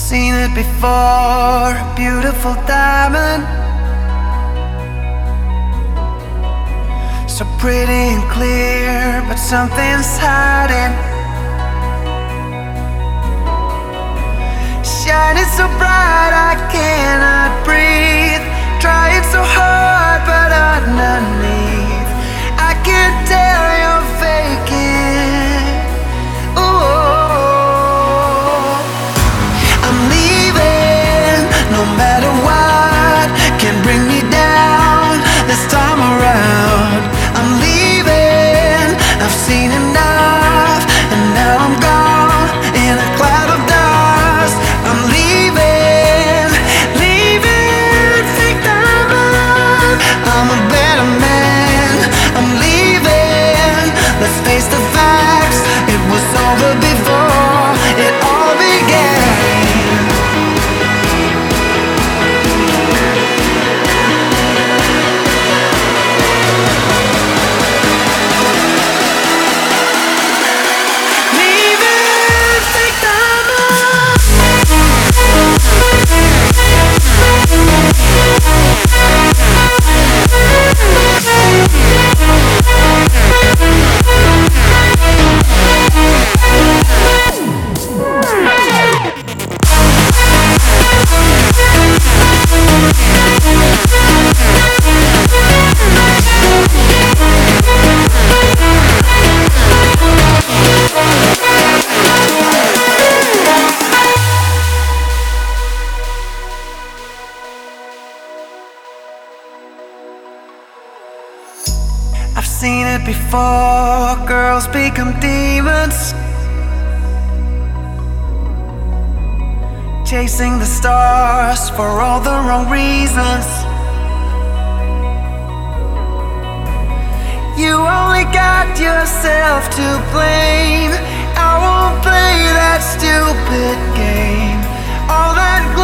Seen it before, a beautiful diamond, so pretty and clear, but something's hiding. Shining so bright I cannot breathe, trying so hard but underneath I can tell you're faking. Ooh, I'm leaving, no matter what can bring me down this time around. I'm leaving, I've seen enough, and now I'm gone in a cloud of dust. I'm leaving, leaving, fake diamond. I'm a better man, I'm leaving. Let's face the facts, it was over before it all began. I've seen it before, girls become demons, chasing the stars for all the wrong reasons. You only got yourself to blame. I won't play that stupid game. All that